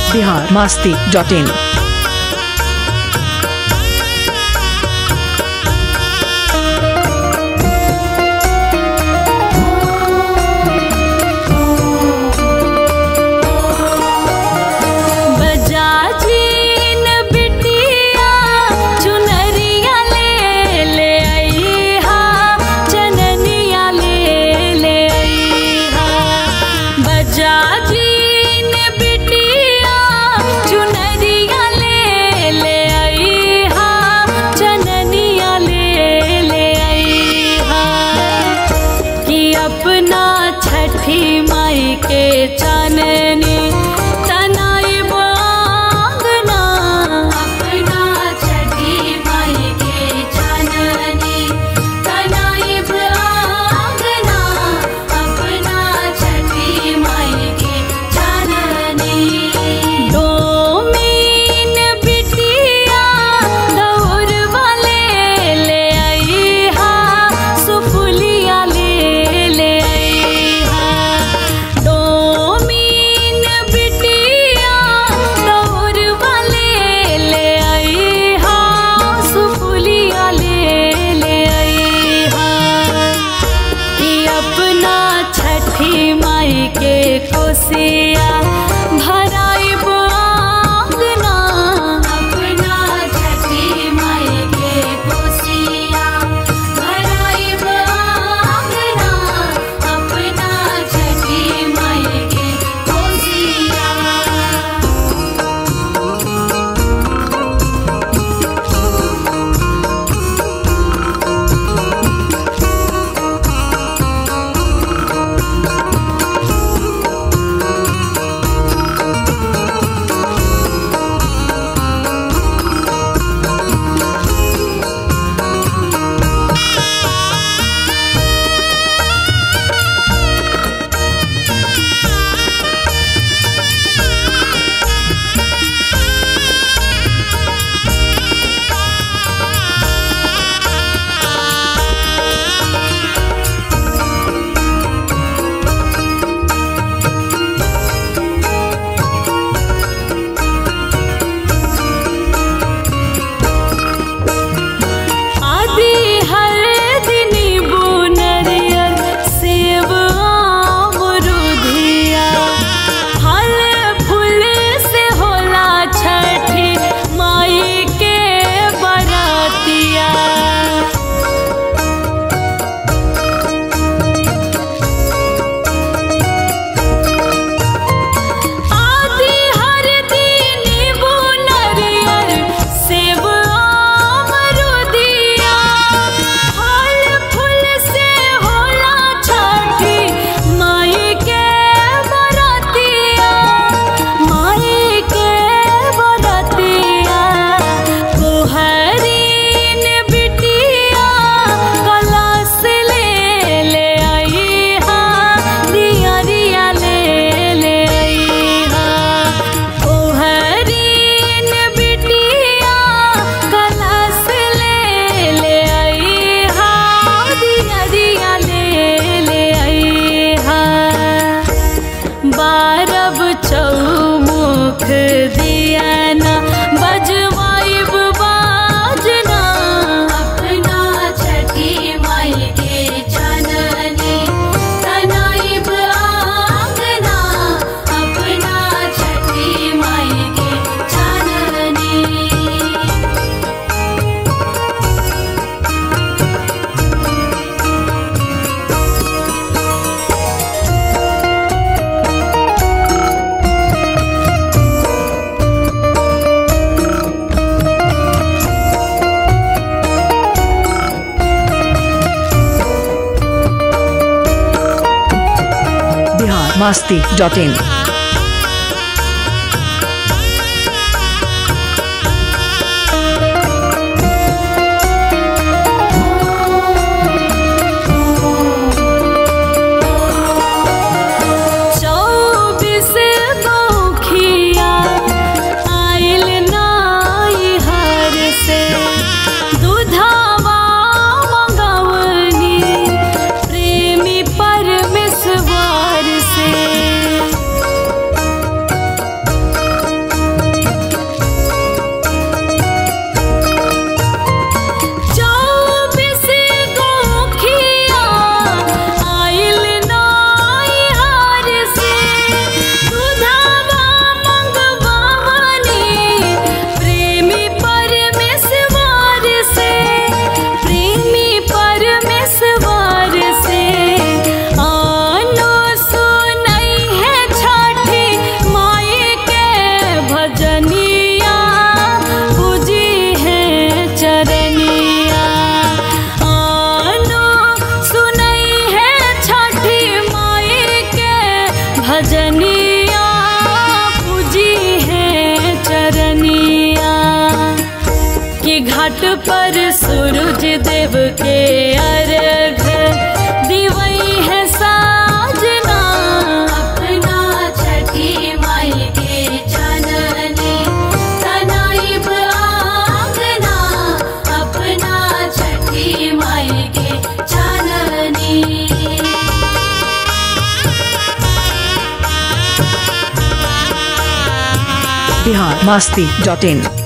biharmasti.in। अपना छठी माई के चाननी तनाई बांगना, अपना छठी माई के चाननी तनाई बांगना, अपना छठी माई के चाननी। डोमीन बिटिया दौर वाले ले आई हा, सुफुलिया ले माई के कोसिया भराई बांगना, अपना छठी माई के कोसिया भराई बांगना, अपना छठी माई के कोसिया। बारब चौमुख दिया ना बजवाइब बाजना, अपना छठी माई के चाननी तनाइब आंगना, अपना छठी माई के चाननी। biharmasti.in। रनिया पूजी है चरनिया कि घाट पर सूरज देव के अर्घ दिवई है साजना अपना छठी माई के जननी तनाइब आंगना अपना छठी माई के जननी। biharmasti.in